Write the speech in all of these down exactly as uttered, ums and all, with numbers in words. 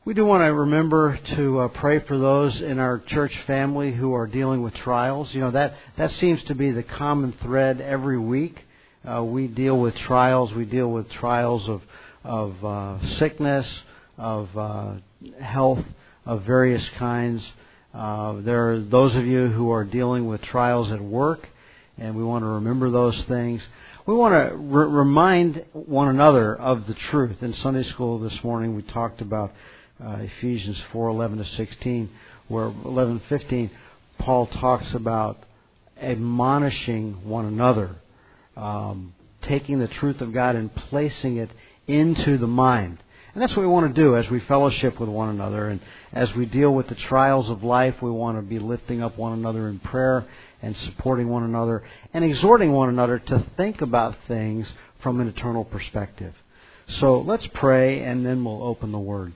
We do want to remember to uh, pray for those in our church family who are dealing with trials. You know, that, that seems to be the common thread every week. Uh, we deal with trials. We deal with trials of, of uh, sickness, of uh, health of various kinds. Uh, there are those of you who are dealing with trials at work, and we want to remember those things. We want to re- remind one another of the truth. In Sunday school this morning, we talked about uh, Ephesians four eleven to sixteen, where eleven fifteen, Paul talks about admonishing one another, um, taking the truth of God and placing it into the mind. And that's what we want to do as we fellowship with one another. And as we deal with the trials of life, we want to be lifting up one another in prayer and supporting one another and exhorting one another to think about things from an eternal perspective. So let's pray, and then we'll open the Word.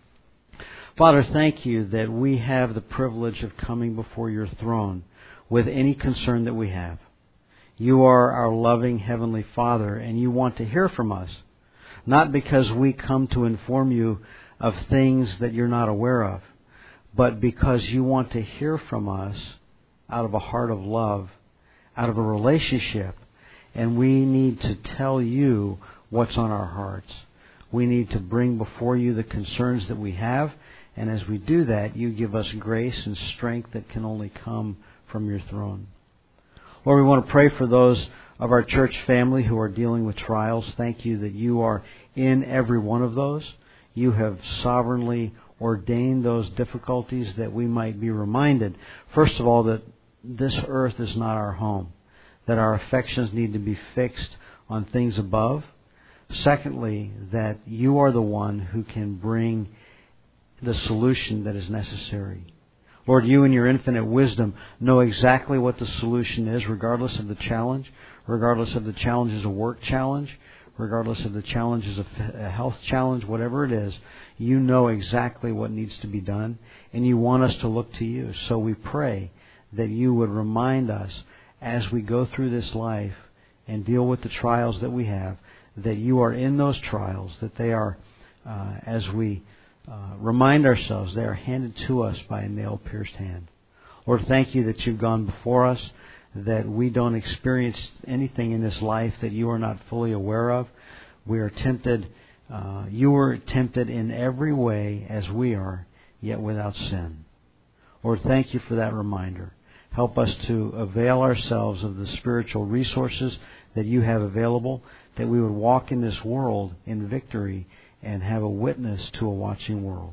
Father, thank you that we have the privilege of coming before your throne with any concern that we have. You are our loving Heavenly Father, and you want to hear from us. Not because we come to inform you of things that you're not aware of, but because you want to hear from us out of a heart of love, out of a relationship, and we need to tell you what's on our hearts. We need to bring before you the concerns that we have, and as we do that, you give us grace and strength that can only come from your throne. Lord, we want to pray for those of our church family who are dealing with trials. Thank you that you are in every one of those. You have sovereignly ordained those difficulties that we might be reminded, first of all, that this earth is not our home, that our affections need to be fixed on things above. Secondly, that you are the one who can bring the solution that is necessary. Lord, you in your infinite wisdom know exactly what the solution is, regardless of the challenge, regardless of the challenge as a work challenge, regardless of the challenge as a health challenge, whatever it is. You know exactly what needs to be done, and you want us to look to you. So we pray that you would remind us as we go through this life and deal with the trials that we have, that you are in those trials, that they are, uh, as we Uh, remind ourselves, they are handed to us by a nail-pierced hand. Lord, thank you that you've gone before us, that we don't experience anything in this life that you are not fully aware of. We are tempted, uh, you were tempted in every way as we are, yet without sin. Lord, thank you for that reminder. Help us to avail ourselves of the spiritual resources that you have available, that we would walk in this world in victory and have a witness to a watching world.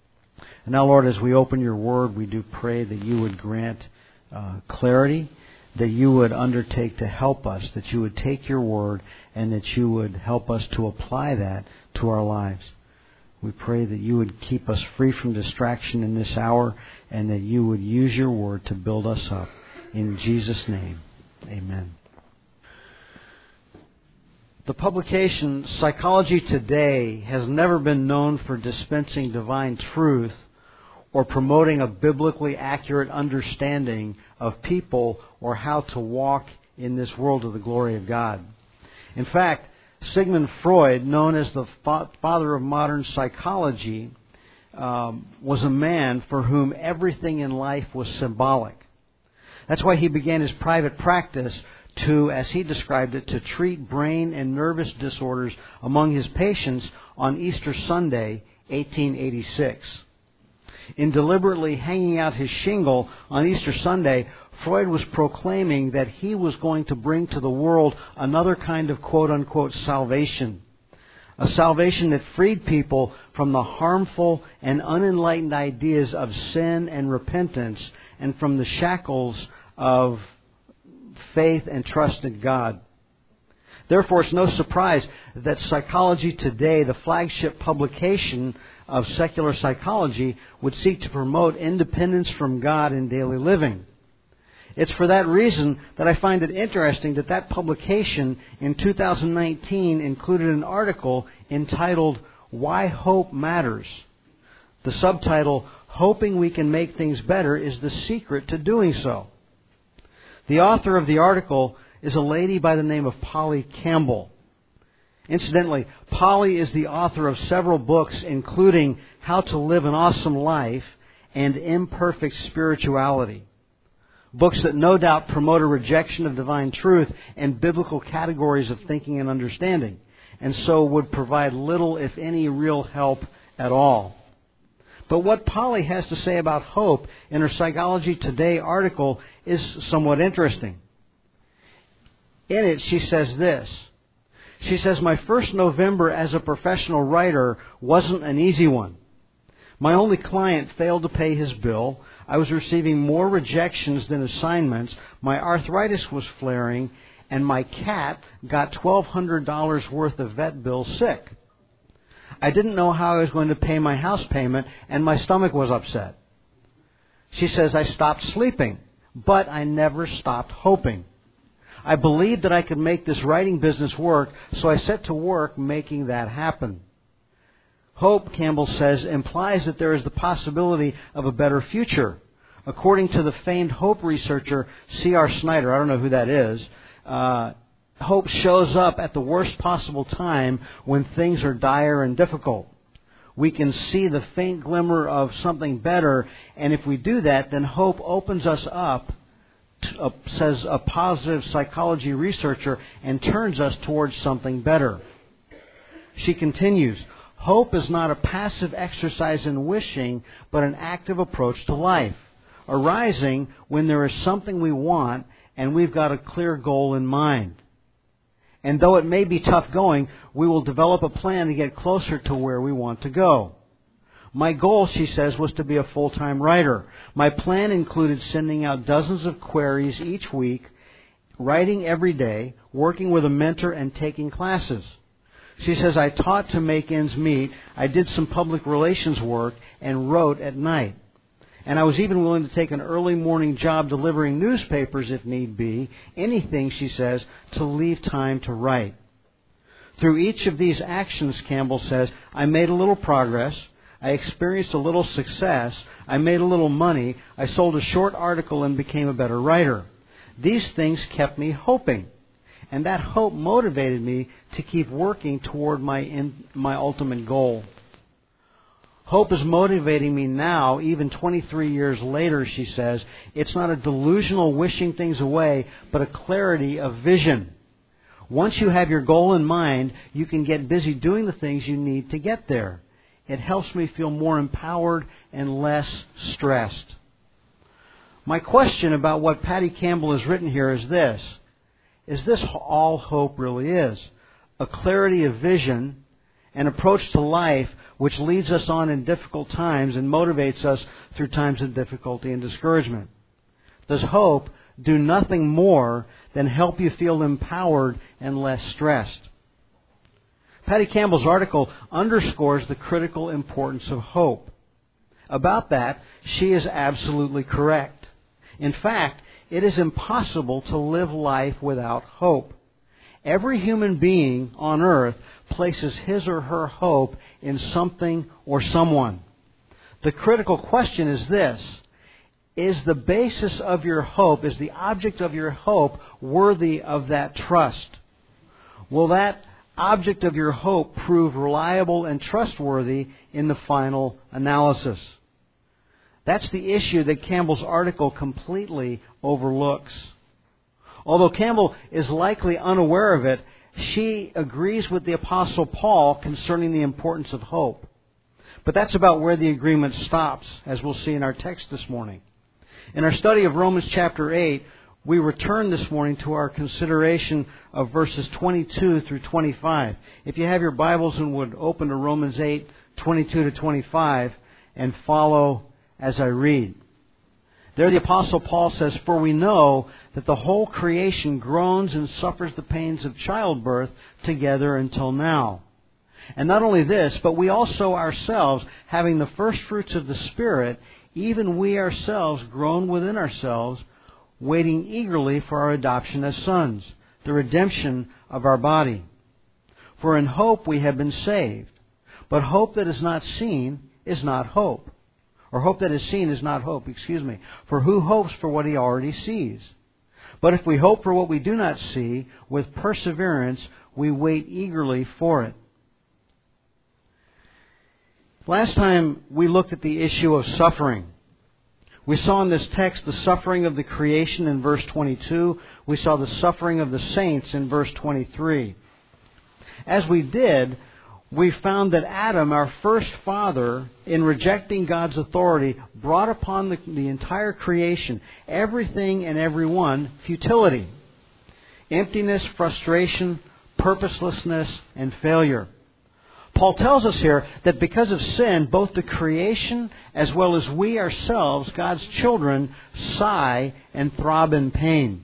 And now, Lord, as we open your word, we do pray that you would grant uh, clarity, that you would undertake to help us, that you would take your word and that you would help us to apply that to our lives. We pray that you would keep us free from distraction in this hour and that you would use your word to build us up. In Jesus' name, amen. The publication Psychology Today has never been known for dispensing divine truth or promoting a biblically accurate understanding of people or how to walk in this world to the glory of God. In fact, Sigmund Freud, known as the father of modern psychology, um, was a man for whom everything in life was symbolic. That's why he began his private practice to, as he described it, to treat brain and nervous disorders among his patients on Easter Sunday, eighteen eighty-six. In deliberately hanging out his shingle on Easter Sunday, Freud was proclaiming that he was going to bring to the world another kind of quote-unquote salvation. A salvation that freed people from the harmful and unenlightened ideas of sin and repentance and from the shackles of faith and trust in God. Therefore, it's no surprise that Psychology Today, the flagship publication of secular psychology, would seek to promote independence from God in daily living. It's for that reason that I find it interesting that that publication in two thousand nineteen included an article entitled Why Hope Matters. The subtitle, Hoping We Can Make Things Better is the Secret to Doing So. The author of the article is a lady by the name of Polly Campbell. Incidentally, Polly is the author of several books, including How to Live an Awesome Life and Imperfect Spirituality. Books that no doubt promote a rejection of divine truth and biblical categories of thinking and understanding, and so would provide little, if any, real help at all. But what Polly has to say about hope in her Psychology Today article is somewhat interesting. In it, she says this. She says, "My first November as a professional writer wasn't an easy one. My only client failed to pay his bill. I was receiving more rejections than assignments. My arthritis was flaring, and my cat got twelve hundred dollars worth of vet bills sick. I didn't know how I was going to pay my house payment, and my stomach was upset." She says, "I stopped sleeping, but I never stopped hoping. I believed that I could make this writing business work, so I set to work making that happen." Hope, Campbell says, implies that there is the possibility of a better future. According to the famed hope researcher C R Snyder, I don't know who that is, uh, hope shows up at the worst possible time when things are dire and difficult. We can see the faint glimmer of something better, and if we do that, then hope opens us up, to, uh, says a positive psychology researcher, and turns us towards something better. She continues, "Hope is not a passive exercise in wishing, but an active approach to life, arising when there is something we want and we've got a clear goal in mind. And though it may be tough going, we will develop a plan to get closer to where we want to go. My goal," she says, "was to be a full-time writer. My plan included sending out dozens of queries each week, writing every day, working with a mentor, and taking classes." She says, "I taught to make ends meet, I did some public relations work, and wrote at night. And I was even willing to take an early morning job delivering newspapers if need be, anything," she says, "to leave time to write." Through each of these actions," Campbell says, "I made a little progress, I experienced a little success, I made a little money, I sold a short article and became a better writer. These things kept me hoping. And that hope motivated me to keep working toward my in, my ultimate goal. Hope is motivating me now, even twenty-three years later," she says. "It's not a delusional wishing things away, but a clarity of vision. Once you have your goal in mind, you can get busy doing the things you need to get there. It helps me feel more empowered and less stressed." My question about what Patty Campbell has written here is this. Is this all hope really is? A clarity of vision, an approach to life which leads us on in difficult times and motivates us through times of difficulty and discouragement. Does hope do nothing more than help you feel empowered and less stressed? Patty Campbell's article underscores the critical importance of hope. About that, she is absolutely correct. In fact, it is impossible to live life without hope. Every human being on earth places his or her hope in something or someone. The critical question is this: is the basis of your hope, is the object of your hope worthy of that trust? Will that object of your hope prove reliable and trustworthy in the final analysis? That's the issue that Campbell's article completely overlooks. Although Campbell is likely unaware of it, she agrees with the Apostle Paul concerning the importance of hope. But that's about where the agreement stops, as we'll see in our text this morning. In our study of Romans chapter eight, we return this morning to our consideration of verses twenty-two through twenty-five. If you have your Bibles and would open to Romans eight, twenty-two to twenty-five, and follow as I read. There the Apostle Paul says, "For we know that the whole creation groans and suffers the pains of childbirth together until now. And not only this, but we also ourselves, having the first fruits of the Spirit, even we ourselves groan within ourselves, waiting eagerly for our adoption as sons, the redemption of our body. For in hope we have been saved. But hope that is not seen is not hope. Or hope that is seen is not hope, excuse me. For who hopes for what he already sees? But if we hope for what we do not see, with perseverance we wait eagerly for it. Last time we looked at the issue of suffering. We saw in this text the suffering of the creation in verse twenty-two. We saw the suffering of the saints in verse twenty-three. As we did, we found that Adam, our first father, in rejecting God's authority, brought upon the, the entire creation, everything and everyone, futility, emptiness, frustration, purposelessness, and failure. Paul tells us here that because of sin, both the creation as well as we ourselves, God's children, sigh and throb in pain.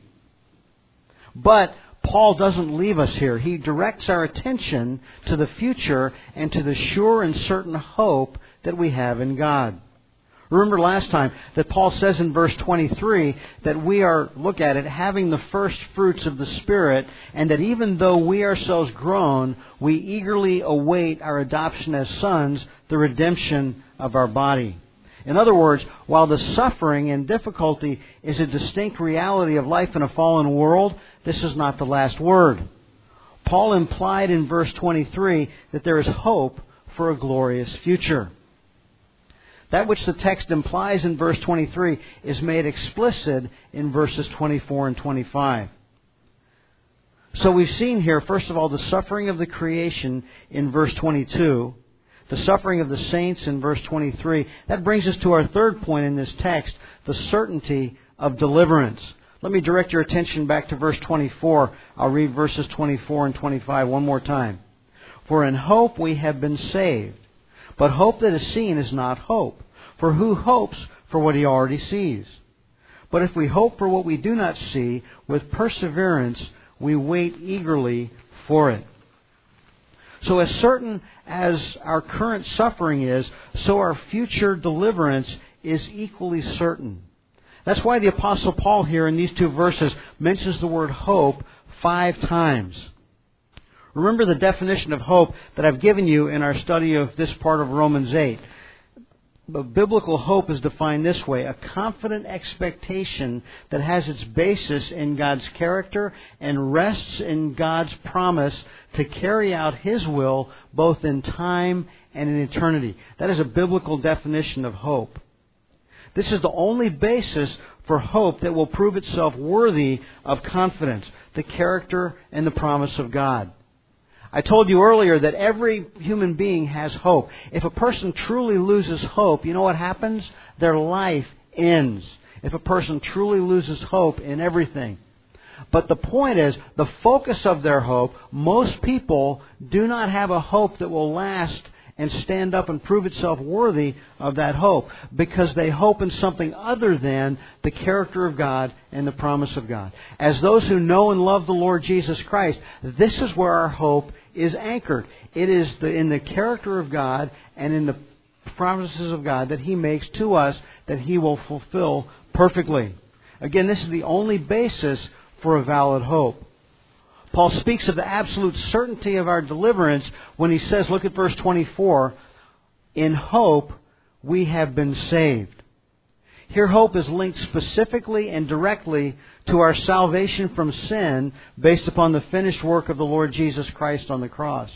But Paul doesn't leave us here. He directs our attention to the future and to the sure and certain hope that we have in God. Remember last time that Paul says in verse twenty-three that we are, look at it, having the first fruits of the Spirit, and that even though we ourselves groan, we eagerly await our adoption as sons, the redemption of our body. In other words, while the suffering and difficulty is a distinct reality of life in a fallen world, this is not the last word. Paul implied in verse twenty-three that there is hope for a glorious future. That which the text implies in verse twenty-three is made explicit in verses twenty-four and twenty-five. So we've seen here, first of all, the suffering of the creation in verse twenty-two, the suffering of the saints in verse twenty-three. That brings us to our third point in this text, the certainty of deliverance. Let me direct your attention back to verse twenty-four. I'll read verses twenty-four and twenty-five one more time. For in hope we have been saved. But hope that is seen is not hope. For who hopes for what he already sees? But if we hope for what we do not see, with perseverance we wait eagerly for it. So as certain as our current suffering is, so our future deliverance is equally certain. That's why the Apostle Paul here in these two verses mentions the word hope five times. Remember the definition of hope that I've given you in our study of this part of Romans eight. But biblical hope is defined this way: a confident expectation that has its basis in God's character and rests in God's promise to carry out His will both in time and in eternity. That is a biblical definition of hope. This is the only basis for hope that will prove itself worthy of confidence, the character and the promise of God. I told you earlier that every human being has hope. If a person truly loses hope, you know what happens? Their life ends. If a person truly loses hope in everything. But the point is, the focus of their hope, most people do not have a hope that will last and stand up and prove itself worthy of that hope, because they hope in something other than the character of God and the promise of God. As those who know and love the Lord Jesus Christ, this is where our hope is anchored. It is the, in the character of God and in the promises of God that He makes to us that He will fulfill perfectly. Again, this is the only basis for a valid hope. Paul speaks of the absolute certainty of our deliverance when he says, look at verse twenty-four, in hope we have been saved. Here hope is linked specifically and directly to our salvation from sin based upon the finished work of the Lord Jesus Christ on the cross.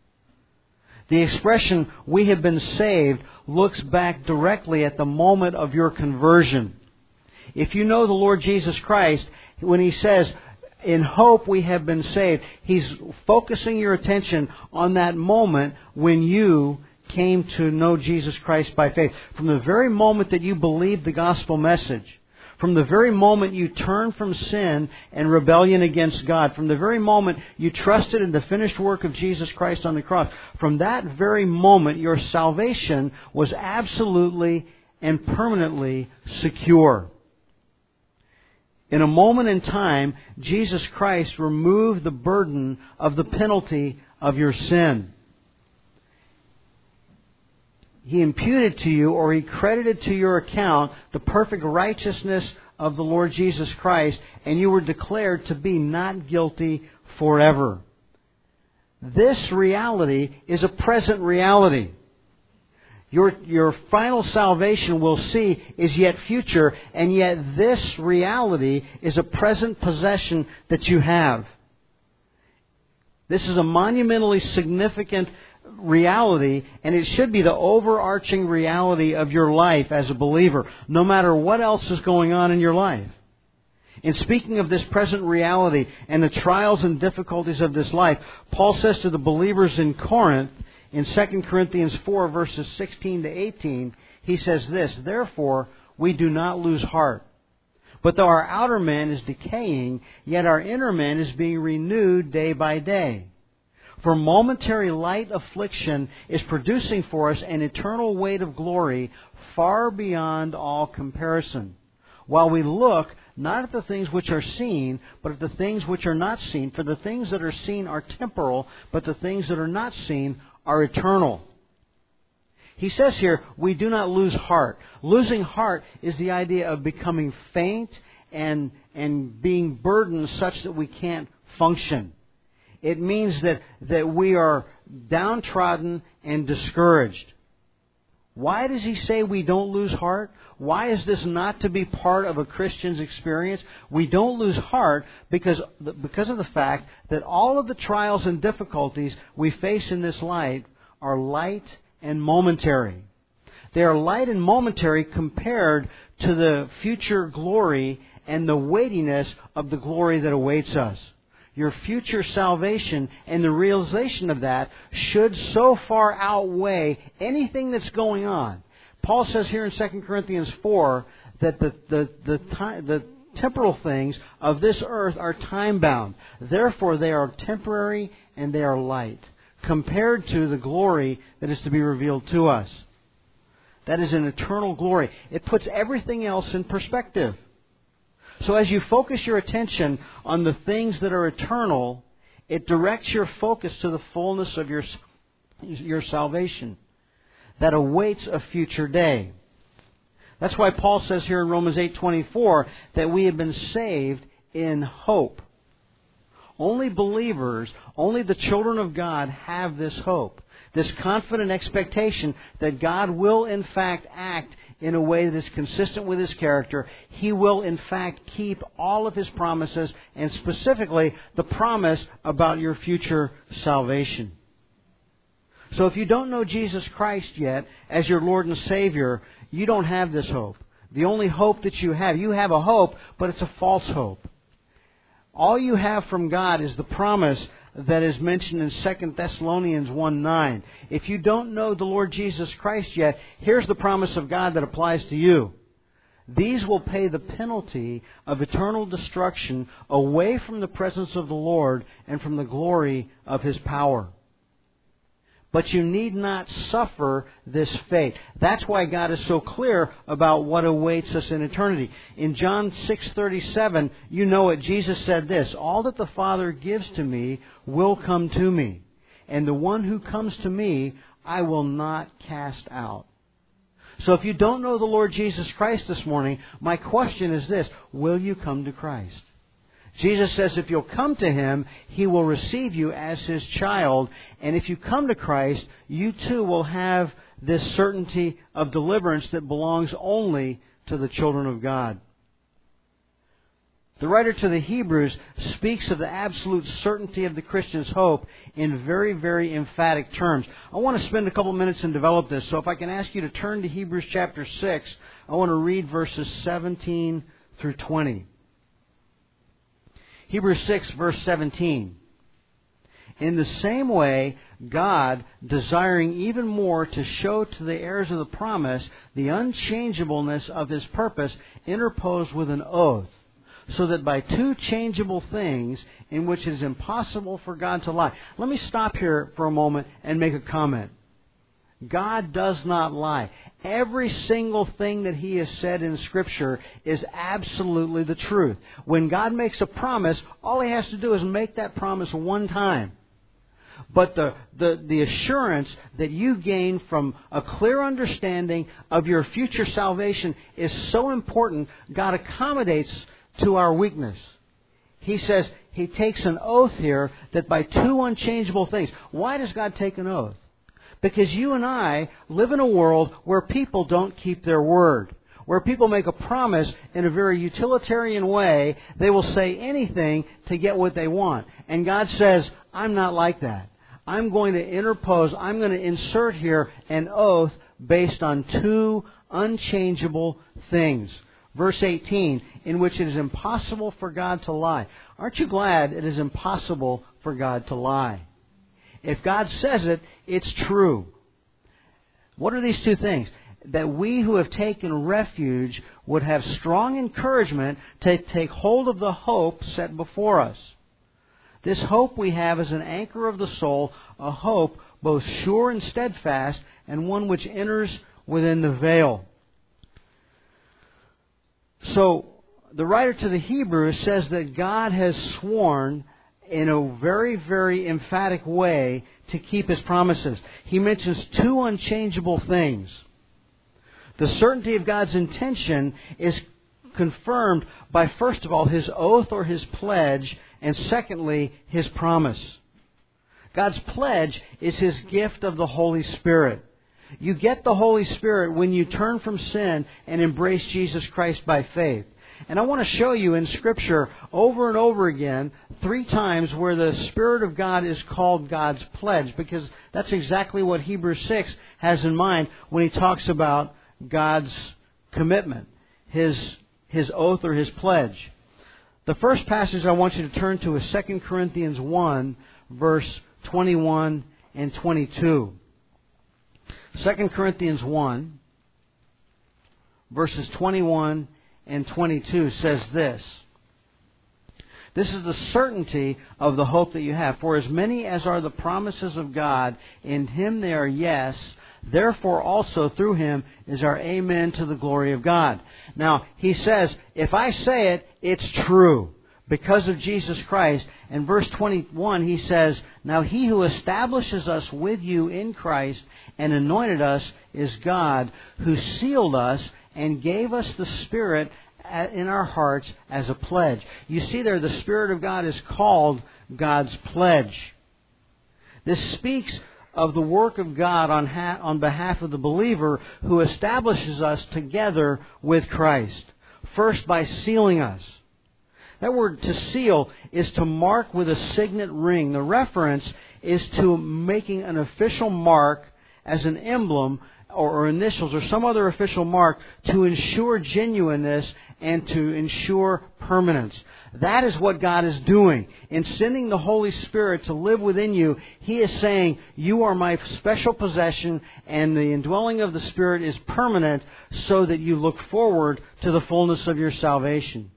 The expression, we have been saved, looks back directly at the moment of your conversion. If you know the Lord Jesus Christ, when He says, in hope we have been saved, He's focusing your attention on that moment when you came to know Jesus Christ by faith. From the very moment that you believed the gospel message, from the very moment you turned from sin and rebellion against God, from the very moment you trusted in the finished work of Jesus Christ on the cross, from that very moment your salvation was absolutely and permanently secure. In a moment in time, Jesus Christ removed the burden of the penalty of your sin. He imputed to you, or He credited to your account, the perfect righteousness of the Lord Jesus Christ, and you were declared to be not guilty forever. This reality is a present reality. Your, your final salvation, we'll see, is yet future, and yet this reality is a present possession that you have. This is a monumentally significant reality, and it should be the overarching reality of your life as a believer, no matter what else is going on in your life. In speaking of this present reality and the trials and difficulties of this life, Paul says to the believers in Corinth, in Second Corinthians four, verses sixteen to eighteen, he says this, "Therefore, we do not lose heart. But though our outer man is decaying, yet our inner man is being renewed day by day. For momentary light affliction is producing for us an eternal weight of glory far beyond all comparison. While we look not at the things which are seen, but at the things which are not seen. For the things that are seen are temporal, but the things that are not seen are eternal." He says here, we do not lose heart. Losing heart is the idea of becoming faint and, and being burdened such that we can't function. It means that, that we are downtrodden and discouraged. Why does he say we don't lose heart? Why is this not to be part of a Christian's experience? We don't lose heart because, because of the fact that all of the trials and difficulties we face in this life are light and momentary. They are light and momentary compared to the future glory and the weightiness of the glory that awaits us. Your future salvation and the realization of that should so far outweigh anything that's going on. Paul says here in Second Corinthians four that the, the, the, time, the temporal things of this earth are time-bound. Therefore, they are temporary and they are light, compared to the glory that is to be revealed to us. That is an eternal glory. It puts everything else in perspective. So as you focus your attention on the things that are eternal, it directs your focus to the fullness of your, your salvation that awaits a future day. That's why Paul says here in Romans eight twenty-four that we have been saved in hope. Only believers, only the children of God have this hope, this confident expectation that God will in fact act in a way that is consistent with His character. He will in fact keep all of His promises, and specifically the promise about your future salvation. So if you don't know Jesus Christ yet as your Lord and Savior, you don't have this hope. The only hope that you have, you have a hope, but it's a false hope. All you have from God is the promise that is mentioned in Second Thessalonians one nine. If you don't know the Lord Jesus Christ yet, here's the promise of God that applies to you. These will pay the penalty of eternal destruction away from the presence of the Lord and from the glory of His power. But you need not suffer this fate. That's why God is so clear about what awaits us in eternity. In John six thirty-seven, you know it, Jesus said this, "All that the Father gives to me will come to me, and the one who comes to me I will not cast out." So if you don't know the Lord Jesus Christ this morning, my question is this, will you come to Christ? Jesus says if you'll come to Him, He will receive you as His child. And if you come to Christ, you too will have this certainty of deliverance that belongs only to the children of God. The writer to the Hebrews speaks of the absolute certainty of the Christian's hope in very, very emphatic terms. I want to spend a couple minutes and develop this. So if I can ask you to turn to Hebrews chapter six, I want to read verses seventeen through twenty. Hebrews six, verse seventeen. "In the same way, God, desiring even more to show to the heirs of the promise the unchangeableness of His purpose, interposed with an oath, so that by two changeable things in which it is impossible for God to lie." Let me stop here for a moment and make a comment. God does not lie. Every single thing that He has said in Scripture is absolutely the truth. When God makes a promise, all He has to do is make that promise one time. But the, the, the assurance that you gain from a clear understanding of your future salvation is so important, God accommodates to our weakness. He says He takes an oath here that by two unchangeable things. Why does God take an oath? Because you and I live in a world where people don't keep their word, where people make a promise in a very utilitarian way. They will say anything to get what they want. And God says, I'm not like that. I'm going to interpose, I'm going to insert here an oath based on two unchangeable things. Verse eighteen, in which it is impossible for God to lie. Aren't you glad it is impossible for God to lie? If God says it, it's true. What are these two things? That we who have taken refuge would have strong encouragement to take hold of the hope set before us. This hope we have is an anchor of the soul, a hope both sure and steadfast, and one which enters within the veil. So, the writer to the Hebrews says that God has sworn in a very, very emphatic way to keep His promises. He mentions two unchangeable things. The certainty of God's intention is confirmed by, first of all, His oath or His pledge, and secondly, His promise. God's pledge is His gift of the Holy Spirit. You get the Holy Spirit when you turn from sin and embrace Jesus Christ by faith. And I want to show you in Scripture over and over again, three times where the Spirit of God is called God's pledge, because that's exactly what Hebrews six has in mind when he talks about God's commitment, His, His oath or His pledge. The first passage I want you to turn to is Second Corinthians one, verse twenty-one and twenty-two. Second Corinthians one, verses twenty-one and twenty-two says this. This is the certainty of the hope that you have. For as many as are the promises of God, in Him they are yes. Therefore also through Him is our amen to the glory of God. Now, he says, if I say it, it's true because of Jesus Christ. And verse twenty-one, he says, now He who establishes us with you in Christ and anointed us is God, who sealed us and gave us the Spirit in our hearts as a pledge. You see there, the Spirit of God is called God's pledge. This speaks of the work of God on, ha- on behalf of the believer who establishes us together with Christ. First, by sealing us. That word to seal is to mark with a signet ring. The reference is to making an official mark as an emblem or initials or some other official mark to ensure genuineness and to ensure permanence. That is what God is doing. In sending the Holy Spirit to live within you, He is saying, you are my special possession, and the indwelling of the Spirit is permanent so that you look forward to the fullness of your salvation.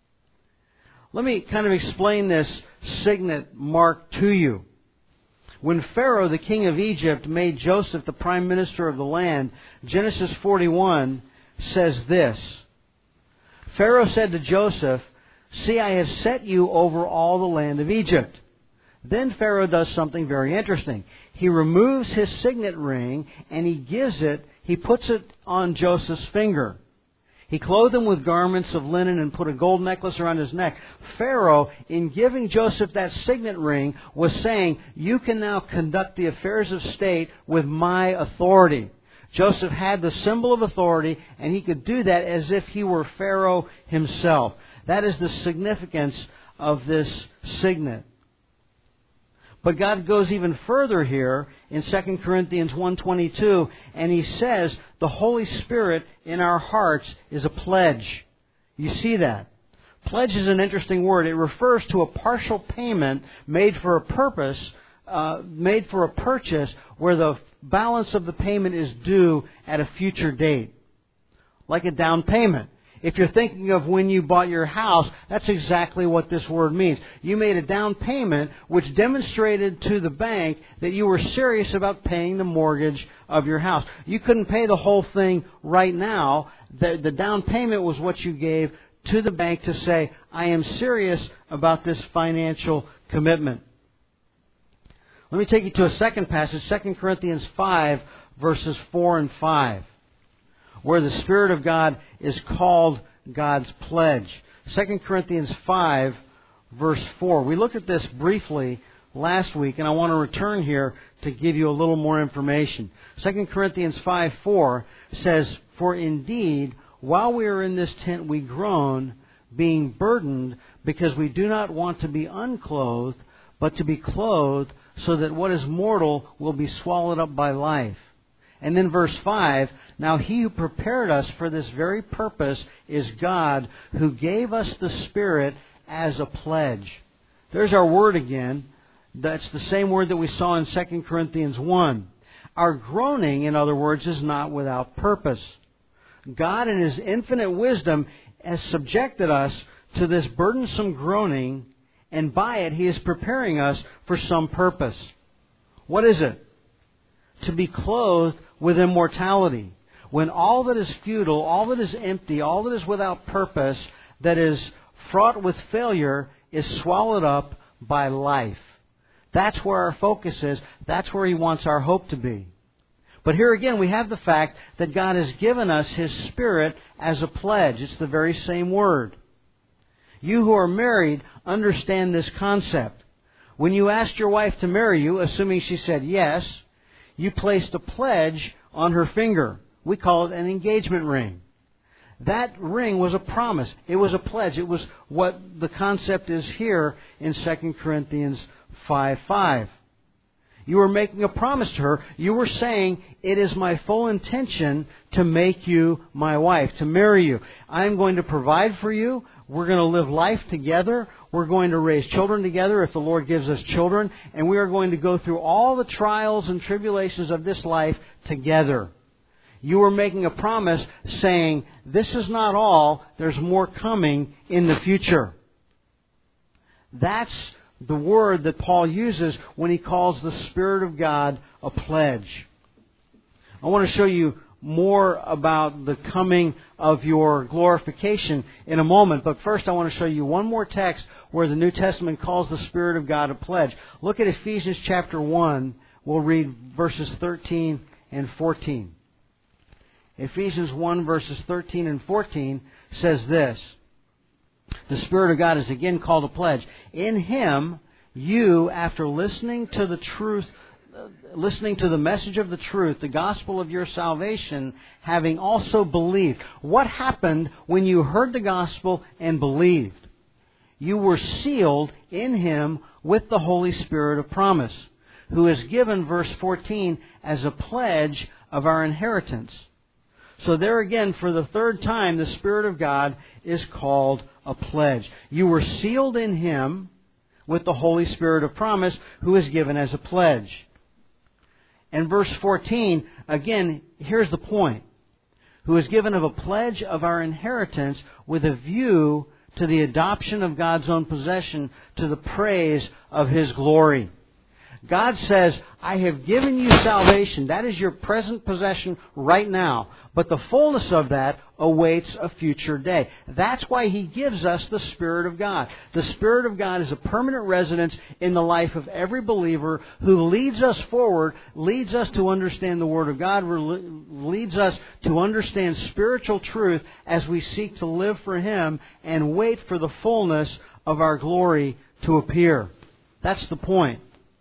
Let me kind of explain this signet mark to you. When Pharaoh, the king of Egypt, made Joseph the prime minister of the land, Genesis forty-one says this. Pharaoh said to Joseph, see, I have set you over all the land of Egypt. Then Pharaoh does something very interesting. He removes his signet ring and he gives it, he puts it on Joseph's finger. He clothed him with garments of linen and put a gold necklace around his neck. Pharaoh, in giving Joseph that signet ring, was saying, you can now conduct the affairs of state with my authority. Joseph had the symbol of authority, and he could do that as if he were Pharaoh himself. That is the significance of this signet. But God goes even further here in Second Corinthians one twenty-two, and He says the Holy Spirit in our hearts is a pledge. You see that? Pledge is an interesting word. It refers to a partial payment made for a purpose, uh, made for a purchase where the balance of the payment is due at a future date. Like a down payment. If you're thinking of when you bought your house, that's exactly what this word means. You made a down payment which demonstrated to the bank that you were serious about paying the mortgage of your house. You couldn't pay the whole thing right now. The, the down payment was what you gave to the bank to say, I am serious about this financial commitment. Let me take you to a second passage, Second Corinthians five, verses four and five. Where the Spirit of God is called God's pledge. Second Corinthians five, verse four. We looked at this briefly last week, and I want to return here to give you a little more information. Second Corinthians five, four says, for indeed, while we are in this tent, we groan, being burdened, because we do not want to be unclothed, but to be clothed, so that what is mortal will be swallowed up by life. And then verse five, now he who prepared us for this very purpose is God, who gave us the Spirit as a pledge. There's our word again. That's the same word that we saw in Second Corinthians one. Our groaning, in other words, is not without purpose. God in His infinite wisdom has subjected us to this burdensome groaning, and by it He is preparing us for some purpose. What is it? To be clothed with immortality. When all that is futile, all that is empty, all that is without purpose, that is fraught with failure, is swallowed up by life. That's where our focus is. That's where He wants our hope to be. But here again, we have the fact that God has given us His Spirit as a pledge. It's the very same word. You who are married understand this concept. When you asked your wife to marry you, assuming she said yes, you placed a pledge on her finger. We call it an engagement ring. That ring was a promise. It was a pledge. It was what the concept is here in Second Corinthians five five. You were making a promise to her. You were saying, it is my full intention to make you my wife, to marry you. I'm going to provide for you. We're going to live life together. We're going to raise children together if the Lord gives us children. And we are going to go through all the trials and tribulations of this life together. You were making a promise saying, this is not all. There's more coming in the future. That's the word that Paul uses when he calls the Spirit of God a pledge. I want to show you more about the coming of your glorification in a moment. But first I want to show you one more text where the New Testament calls the Spirit of God a pledge. Look at Ephesians chapter one. We'll read verses thirteen and fourteen. Ephesians one verses thirteen and fourteen says this. The Spirit of God is again called a pledge. In Him, you, after listening to the truth, listening to the message of the truth, the gospel of your salvation, having also believed. What happened when you heard the gospel and believed? You were sealed in Him with the Holy Spirit of promise, who is given, verse fourteen, as a pledge of our inheritance. So there again, for the third time, the Spirit of God is called a pledge. You were sealed in Him with the Holy Spirit of promise, who is given as a pledge. And verse fourteen, again, here's the point. Who is given of a pledge of our inheritance with a view to the adoption of God's own possession, to the praise of His glory. God says, I have given you salvation. That is your present possession right now. But the fullness of that awaits a future day. That's why He gives us the Spirit of God. The Spirit of God is a permanent residence in the life of every believer who leads us forward, leads us to understand the Word of God, leads us to understand spiritual truth as we seek to live for Him and wait for the fullness of our glory to appear. That's the point.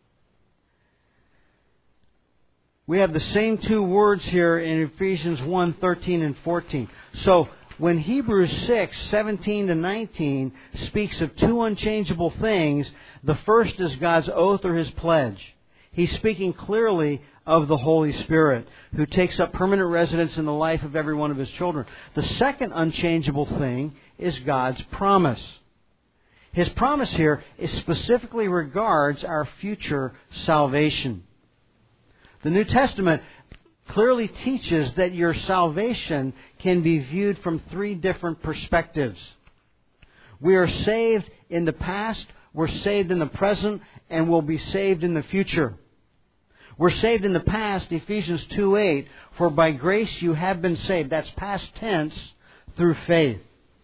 We have the same two words here in Ephesians one, thirteen and fourteen. So when Hebrews six, seventeen to nineteen speaks of two unchangeable things, the first is God's oath or His pledge. He's speaking clearly of the Holy Spirit, who takes up permanent residence in the life of every one of His children. The second unchangeable thing is God's promise. His promise here is specifically regards our future salvation. The New Testament clearly teaches that your salvation can be viewed from three different perspectives. We are saved in the past, we're saved in the present, and we'll be saved in the future. We're saved in the past, Ephesians two eight, for by grace you have been saved. That's past tense, through faith.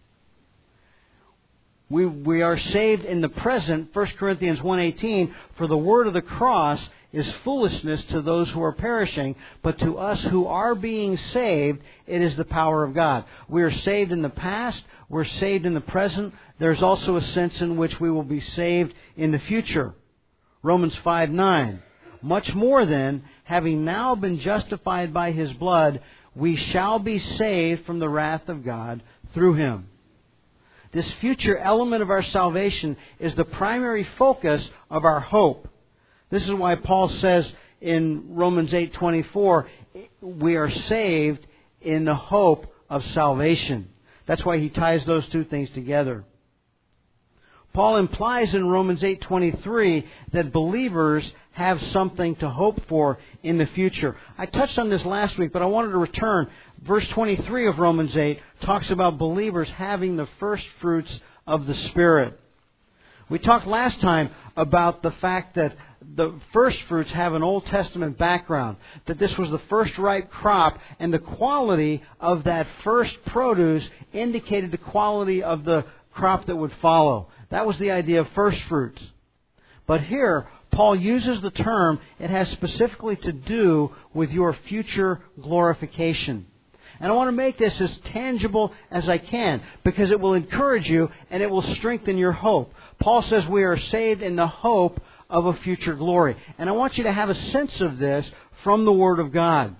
We, we are saved in the present, First Corinthians one eighteen, for the word of the cross is foolishness to those who are perishing, but to us who are being saved, it is the power of God. We are saved in the past, we're saved in the present. There's also a sense in which we will be saved in the future. Romans five nine. Much more then, having now been justified by His blood, we shall be saved from the wrath of God through Him. This future element of our salvation is the primary focus of our hope. This is why Paul says in Romans eight twenty-four, we are saved in the hope of salvation. That's why he ties those two things together. Paul implies in Romans eight twenty-three that believers have something to hope for in the future. I touched on this last week, but I wanted to return. Verse twenty-three of Romans eight talks about believers having the first fruits of the Spirit. We talked last time about the fact that the first fruits have an Old Testament background, that this was the first ripe crop, and the quality of that first produce indicated the quality of the crop that would follow. That was the idea of first fruits. But here, Paul uses the term, it has specifically to do with your future glorification. And I want to make this as tangible as I can, because it will encourage you and it will strengthen your hope. Paul says we are saved in the hope of a future glory. And I want you to have a sense of this from the Word of God.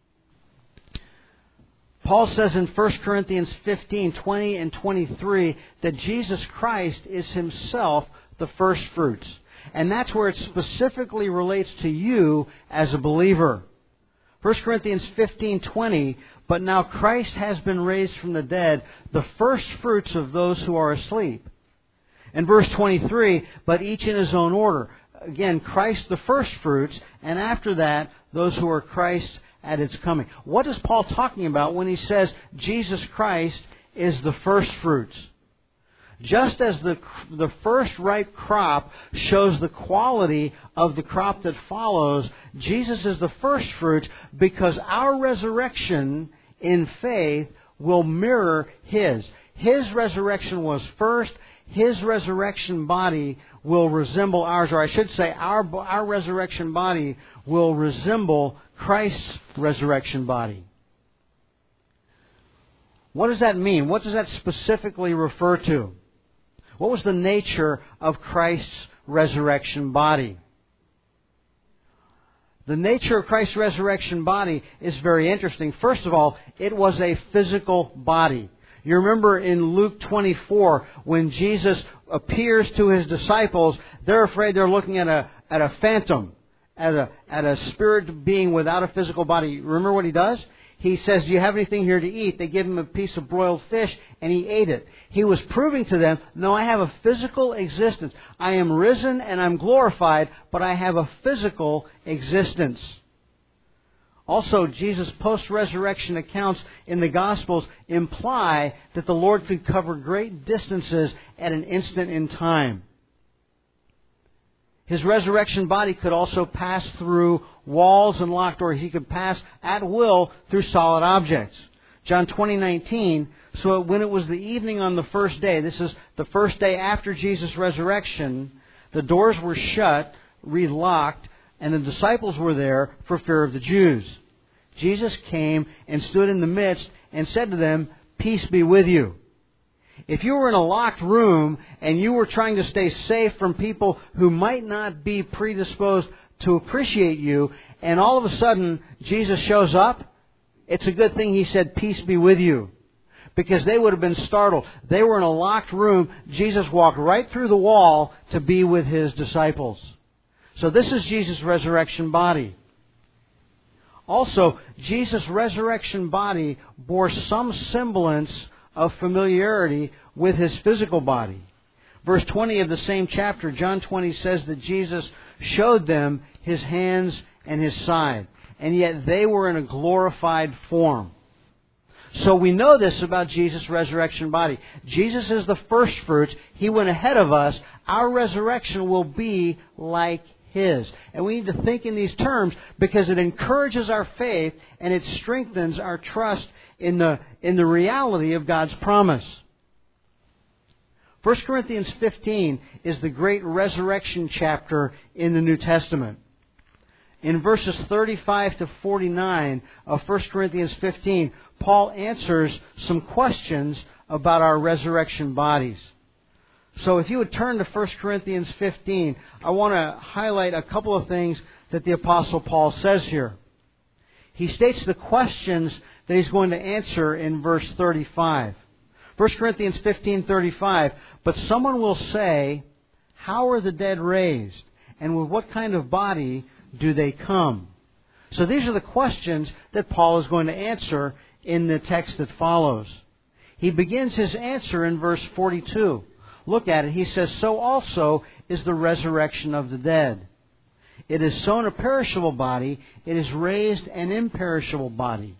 Paul says in First Corinthians fifteen, twenty and twenty-three that Jesus Christ is Himself the first fruits. And that's where it specifically relates to you as a believer. First Corinthians fifteen, twenty, but now Christ has been raised from the dead, the first fruits of those who are asleep. And verse twenty-three, but each in his own order. Again, Christ the first fruits, and after that, those who are Christ's at its coming. What is Paul talking about when he says Jesus Christ is the first fruits? Just as the, the first ripe crop shows the quality of the crop that follows, Jesus is the first fruit because our resurrection in faith will mirror His. His resurrection was first. His resurrection body will resemble ours, or I should say our, our resurrection body will resemble Christ's resurrection body. What does that mean? What does that specifically refer to? What was the nature of Christ's resurrection body? The nature of Christ's resurrection body is very interesting. First of all, it was a physical body. You remember in Luke twenty-four, when Jesus appears to His disciples, they're afraid they're looking at a at a phantom, at a at a spirit being without a physical body. Remember what He does? He says, do you have anything here to eat? They give Him a piece of broiled fish, and He ate it. He was proving to them, no, I have a physical existence. I am risen and I'm glorified, but I have a physical existence. Also, Jesus' post-resurrection accounts in the Gospels imply that the Lord could cover great distances at an instant in time. His resurrection body could also pass through walls and locked doors. He could pass at will through solid objects. John twenty nineteen, so when it was the evening on the first day, this is the first day after Jesus' resurrection, the doors were shut, relocked, and the disciples were there for fear of the Jews. Jesus came and stood in the midst and said to them, peace be with you. If you were in a locked room and you were trying to stay safe from people who might not be predisposed to appreciate you, and all of a sudden Jesus shows up, it's a good thing He said, peace be with you. Because they would have been startled. They were in a locked room. Jesus walked right through the wall to be with His disciples. So this is Jesus' resurrection body. Also, Jesus' resurrection body bore some semblance of familiarity with His physical body. Verse twenty of the same chapter, John twenty, says that Jesus showed them His hands and His side, and yet they were in a glorified form. So we know this about Jesus' resurrection body. Jesus is the first fruits. He went ahead of us. Our resurrection will be like His. And we need to think in these terms because it encourages our faith and it strengthens our trust in the, in the reality of God's promise. First Corinthians fifteen is the great resurrection chapter in the New Testament. In verses thirty-five to forty-nine of First Corinthians fifteen, Paul answers some questions about our resurrection bodies. So if you would turn to First Corinthians fifteen, I want to highlight a couple of things that the Apostle Paul says here. He states the questions that he's going to answer in verse thirty-five. First Corinthians fifteen thirty-five, but someone will say, how are the dead raised? And with what kind of body do they come? So these are the questions that Paul is going to answer in the text that follows. He begins his answer in verse forty-two. Look at it. He says, so also is the resurrection of the dead. It is sown a perishable body. It is raised an imperishable body.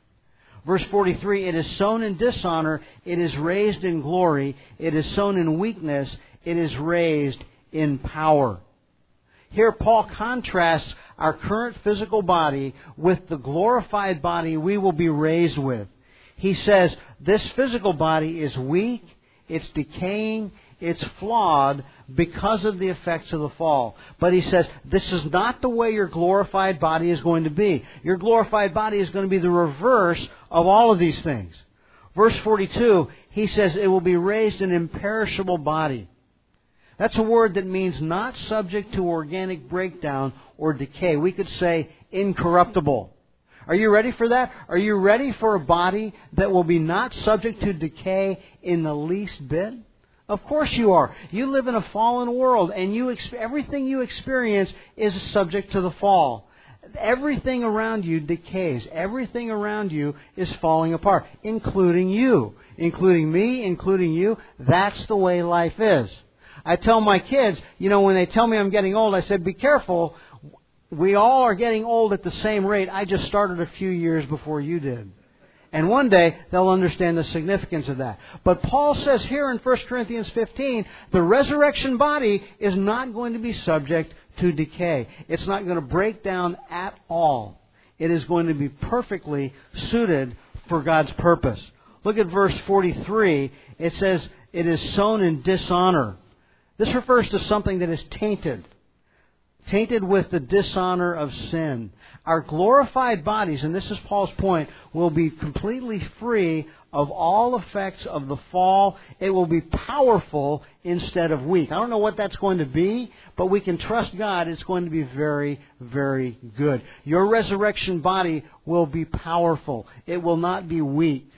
Verse forty-three, it is sown in dishonor. It is raised in glory. It is sown in weakness. It is raised in power. Here Paul contrasts our current physical body with the glorified body we will be raised with. He says this physical body is weak, it's decaying, it's flawed because of the effects of the fall. But he says this is not the way your glorified body is going to be. Your glorified body is going to be the reverse of all of these things. Verse forty-two, he says it will be raised an imperishable body. That's a word that means not subject to organic breakdown or decay. We could say incorruptible. Are you ready for that? Are you ready for a body that will be not subject to decay in the least bit? Of course you are. You live in a fallen world, and you everything you experience is subject to the fall. Everything around you decays. Everything around you is falling apart, including you, including me, including you. That's the way life is. I tell my kids, you know, when they tell me I'm getting old, I said, be careful. We all are getting old at the same rate. I just started a few years before you did. And one day, they'll understand the significance of that. But Paul says here in First Corinthians fifteen, the resurrection body is not going to be subject to decay. It's not going to break down at all. It is going to be perfectly suited for God's purpose. Look at verse forty-three. It says, it is sown in dishonor. This refers to something that is tainted. Tainted with the dishonor of sin. Our glorified bodies, and this is Paul's point, will be completely free of all effects of the fall. It will be powerful instead of weak. I don't know what that's going to be, but we can trust God. It's going to be very, very good. Your resurrection body will be powerful. It will not be weak.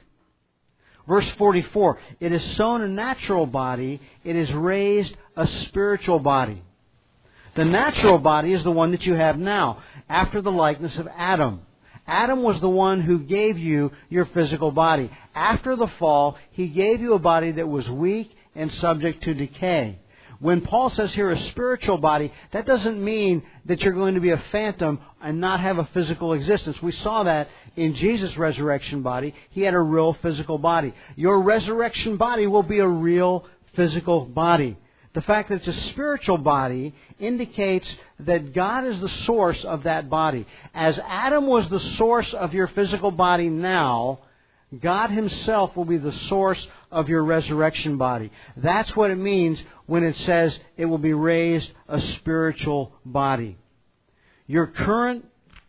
Verse forty-four, it is sown a natural body, it is raised a spiritual body. The natural body is the one that you have now, after the likeness of Adam. Adam was the one who gave you your physical body. After the fall, he gave you a body that was weak and subject to decay. When Paul says here a spiritual body, that doesn't mean that you're going to be a phantom and not have a physical existence. We saw that in Jesus' resurrection body. He had a real physical body. Your resurrection body will be a real physical body. The fact that it's a spiritual body indicates that God is the source of that body. As Adam was the source of your physical body now, God Himself will be the source of your resurrection body. That's what it means when it says it will be raised a spiritual body. Your current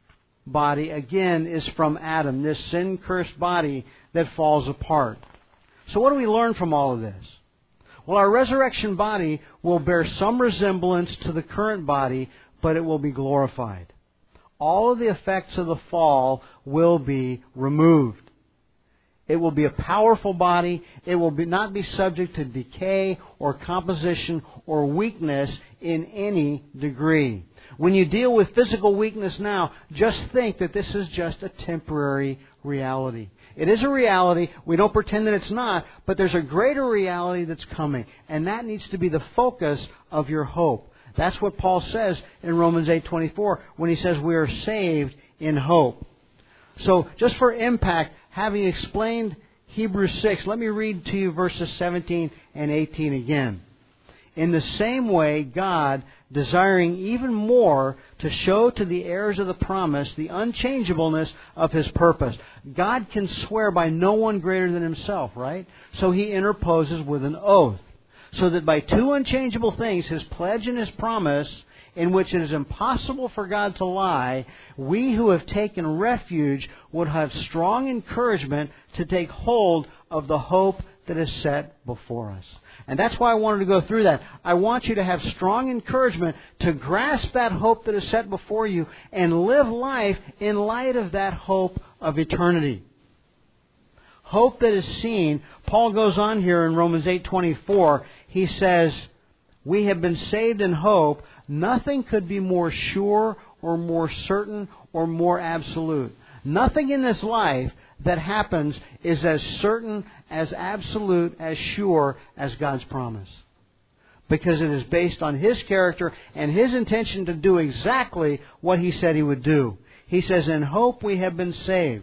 body, again, is from Adam, this sin-cursed body that falls apart. So what do we learn from all of this? Well, our resurrection body will bear some resemblance to the current body, but it will be glorified. All of the effects of the fall will be removed. It will be a powerful body. It will be, not be subject to decay or composition or weakness in any degree. When you deal with physical weakness now, just think that this is just a temporary reality. It is a reality. We don't pretend that it's not, but there's a greater reality that's coming. And that needs to be the focus of your hope. That's what Paul says in Romans eight twenty-four when he says we are saved in hope. So just for impact, having explained Hebrews six, let me read to you verses seventeen and eighteen again. In the same way, God, desiring even more to show to the heirs of the promise the unchangeableness of His purpose. God can swear by no one greater than Himself, right? So He interposes with an oath. So that by two unchangeable things, His pledge and His promise, in which it is impossible for God to lie, we who have taken refuge would have strong encouragement to take hold of the hope that is set before us. And that's why I wanted to go through that. I want you to have strong encouragement to grasp that hope that is set before you and live life in light of that hope of eternity. Hope that is seen. Paul goes on here in Romans eight twenty-four. He says, we have been saved in hope. Nothing could be more sure or more certain or more absolute. Nothing in this life that happens is as certain, as absolute, as sure as God's promise. Because it is based on His character and His intention to do exactly what He said He would do. He says, in hope we have been saved.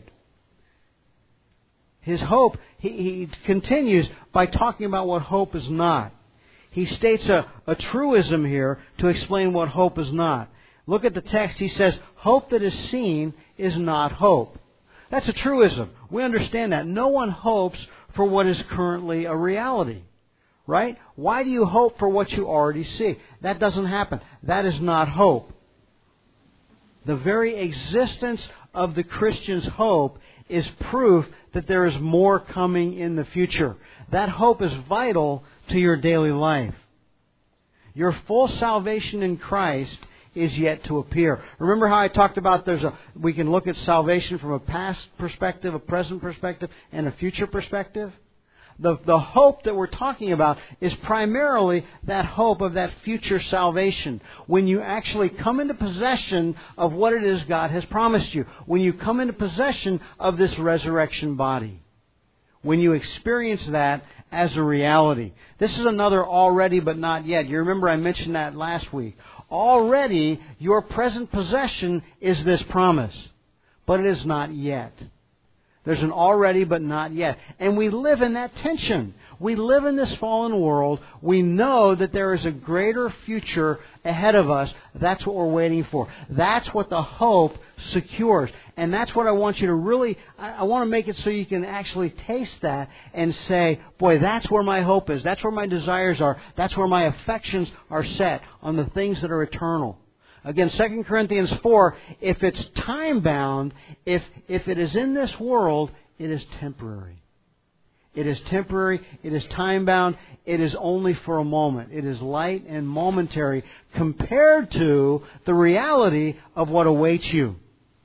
His hope, he, he continues by talking about what hope is not. He states a, a truism here to explain what hope is not. Look at the text. He says, hope that is seen is not hope. That's a truism. We understand that. No one hopes for what is currently a reality. Right? Why do you hope for what you already see? That doesn't happen. That is not hope. The very existence of the Christian's hope is proof that there is more coming in the future. That hope is vital to your daily life. Your full salvation in Christ is yet to appear. Remember how I talked about there's a we can look at salvation from a past perspective, a present perspective, and a future perspective? The, the hope that we're talking about is primarily that hope of that future salvation. When you actually come into possession of what it is God has promised you. When you come into possession of this resurrection body. When you experience that as a reality. This is another already but not yet. You remember I mentioned that last week. Already your present possession is this promise. But it is not yet. There's an already but not yet. And we live in that tension. We live in this fallen world. We know that there is a greater future ahead of us. That's what we're waiting for. That's what the hope secures. And that's what I want you to really, I, I want to make it so you can actually taste that and say, boy, that's where my hope is. That's where my desires are. That's where my affections are set on the things that are eternal. Again, Second Corinthians four, if it's time-bound, if, if it is in this world, it is temporary. It is temporary, it is time-bound, it is only for a moment. It is light and momentary compared to the reality of what awaits you.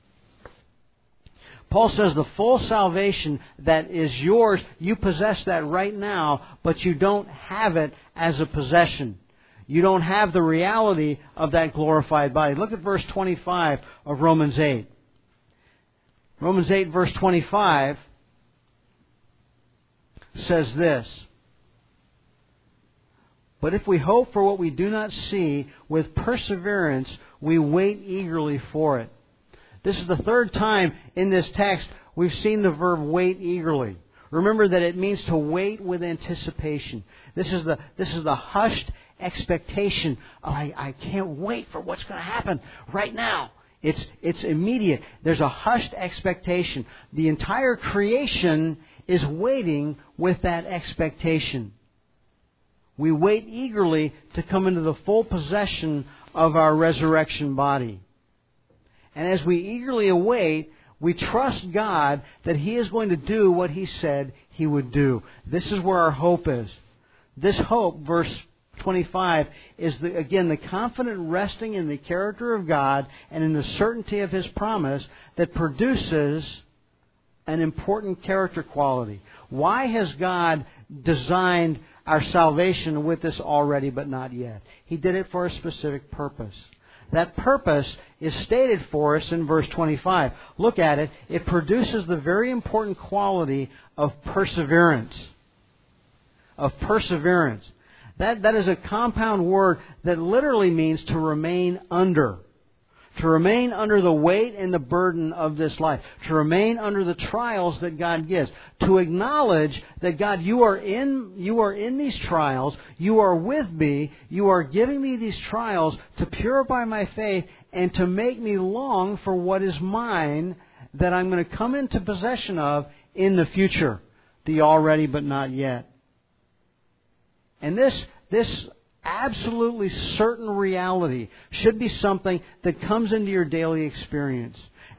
Paul says the full salvation that is yours, you possess that right now, but you don't have it as a possession. You don't have the reality of that glorified body. Look at verse twenty-five of Romans eight. Romans eight, verse twenty-five says this. But if we hope for what we do not see, with perseverance we wait eagerly for it. This is the third time in this text we've seen the verb wait eagerly. Remember that it means to wait with anticipation. This is the, this is the hushed expectation. Oh, I, I can't wait for what's going to happen right now. It's, it's immediate. There's a hushed expectation. The entire creation is waiting with that expectation. We wait eagerly to come into the full possession of our resurrection body. And as we eagerly await, we trust God that He is going to do what He said He would do. This is where our hope is. This hope, verse twenty-five, is the, again the confident resting in the character of God and in the certainty of His promise that produces an important character quality. Why has God designed our salvation with this already but not yet? He did it for a specific purpose. That purpose is stated for us in verse twenty-five. Look at it. It produces the very important quality of perseverance. Of perseverance. That, that is a compound word that literally means to remain under. To remain under the weight and the burden of this life. To remain under the trials that God gives. To acknowledge that God, you are in, you are in these trials. You are with me. You are giving me these trials to purify my faith and to make me long for what is mine that I'm going to come into possession of in the future. The already but not yet. And this, this absolutely certain reality should be something that comes into your daily experience.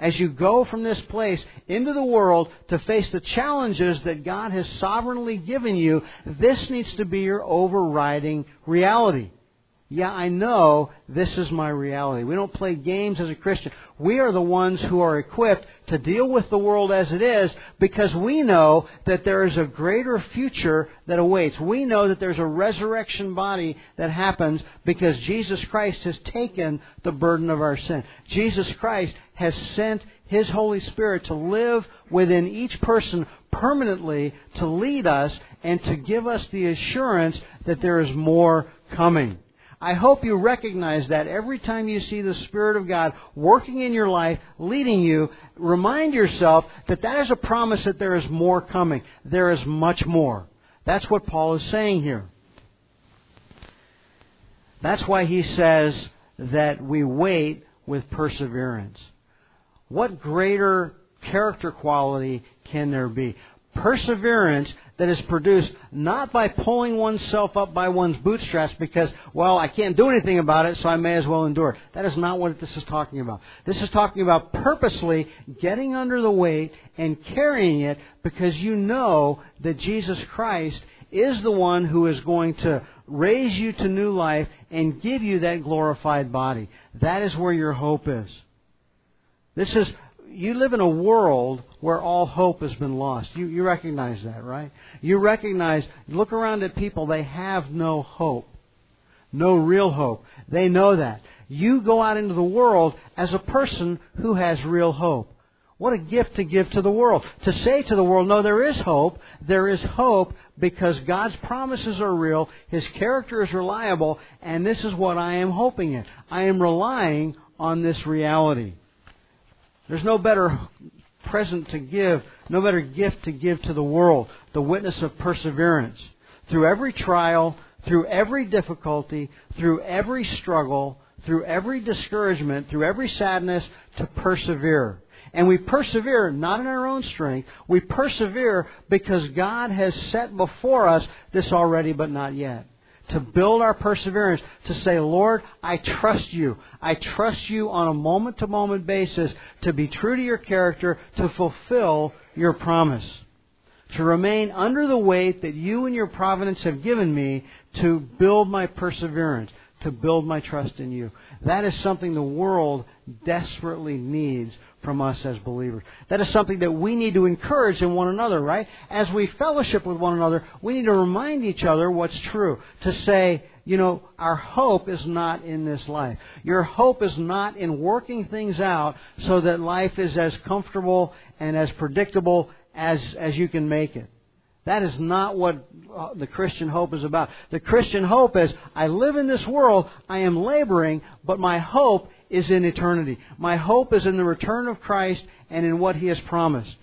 as you go from this place into the world to face the challenges that God has sovereignly given you, this needs to be your overriding reality. Yeah, I know this is my reality. We don't play games as a Christian. We are the ones who are equipped to deal with the world as it is because we know that there is a greater future that awaits. We know that there's a resurrection body that happens because Jesus Christ has taken the burden of our sin. Jesus Christ has sent His Holy Spirit to live within each person permanently to lead us and to give us the assurance that there is more coming. I hope you recognize that every time you see the Spirit of God working in your life, leading you, remind yourself that that is a promise that there is more coming. There is much more. That's what Paul is saying here. That's why he says that we wait with perseverance. What greater character quality can there be? Perseverance that is produced not by pulling oneself up by one's bootstraps because, well, I can't do anything about it, so I may as well endure. That is not what this is talking about. This is talking about purposely getting under the weight and carrying it because you know that Jesus Christ is the one who is going to raise you to new life and give you that glorified body. That is where your hope is. This is... You live in a world where all hope has been lost. You, you recognize that, right? You recognize, look around at people, they have no hope. No real hope. They know that. You go out into the world as a person who has real hope. What a gift to give to the world. To say to the world, no, there is hope. There is hope because God's promises are real. His character is reliable. And this is what I am hoping in. I am relying on this reality. There's no better present to give, no better gift to give to the world, the witness of perseverance. Through every trial, through every difficulty, through every struggle, through every discouragement, through every sadness, to persevere. And we persevere not in our own strength. We persevere because God has set before us this already but not yet. To build our perseverance, to say, Lord, I trust you. I trust you on a moment-to-moment basis to be true to your character, to fulfill your promise. To remain under the weight that you and your providence have given me to build my perseverance, to build my trust in you. That is something the world desperately needs from us as believers. That is something that we need to encourage in one another, right? As we fellowship with one another, we need to remind each other what's true. To say, you know, our hope is not in this life. Your hope is not in working things out so that life is as comfortable and as predictable as, as you can make it. That is not what the Christian hope is about. The Christian hope is, I live in this world, I am laboring, but my hope is in eternity. My hope is in the return of Christ and in what He has promised.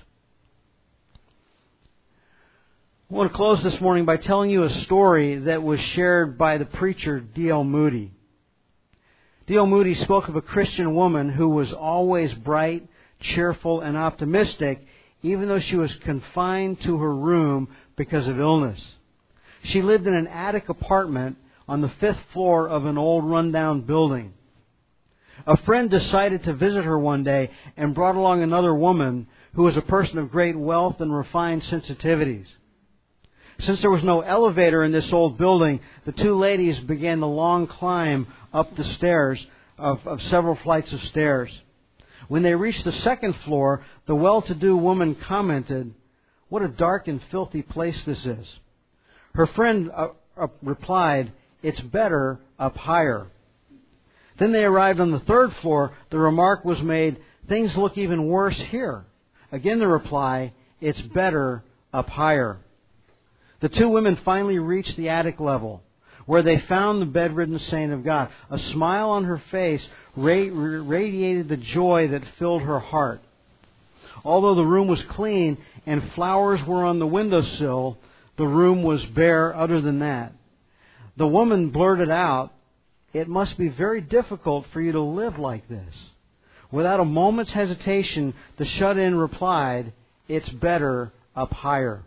I want to close this morning by telling you a story that was shared by the preacher D L Moody. D L Moody spoke of a Christian woman who was always bright, cheerful, and optimistic, even though she was confined to her room because of illness. She lived in an attic apartment on the fifth floor of an old rundown building. A friend decided to visit her one day and brought along another woman who was a person of great wealth and refined sensitivities. Since there was no elevator in this old building, the two ladies began the long climb up the stairs of, of several flights of stairs. When they reached the second floor, the well-to-do woman commented, "What a dark and filthy place this is." Her friend uh, uh, replied, "It's better up higher." Then they arrived on the third floor. The remark was made, "Things look even worse here." Again the reply, "It's better up higher." The two women finally reached the attic level, where they found the bedridden saint of God. A smile on her face radiated the joy that filled her heart. Although the room was clean and flowers were on the windowsill, the room was bare other than that. The woman blurted out, "It must be very difficult for you to live like this." Without a moment's hesitation, the shut-in replied, "It's better up higher."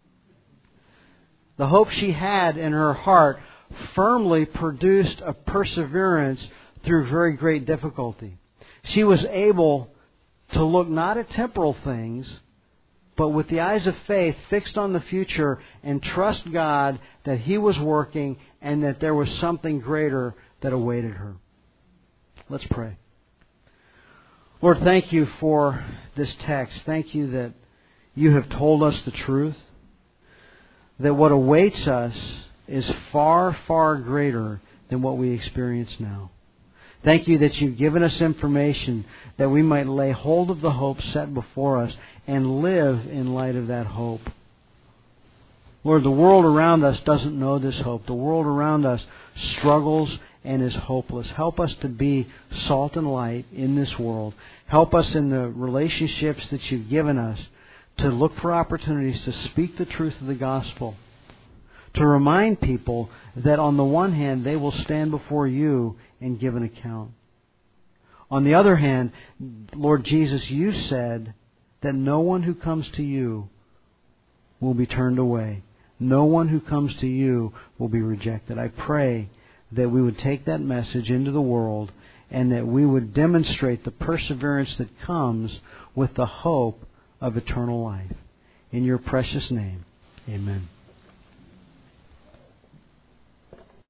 The hope she had in her heart firmly produced a perseverance through very great difficulty. She was able to look not at temporal things, but with the eyes of faith fixed on the future, and trust God that He was working and that there was something greater that awaited her. Let's pray. Lord, thank You for this text. Thank You that You have told us the truth, that what awaits us is far, far greater than what we experience now. Thank You that You've given us information that we might lay hold of the hope set before us and live in light of that hope. Lord, the world around us doesn't know this hope. The world around us struggles and is hopeless. Help us to be salt and light in this world. Help us in the relationships that You've given us to look for opportunities to speak the truth of the gospel, to remind people that on the one hand they will stand before You and give an account. On the other hand, Lord Jesus, You said that no one who comes to You will be turned away. No one who comes to You will be rejected. I pray that we would take that message into the world and that we would demonstrate the perseverance that comes with the hope of eternal life. In Your precious name, amen.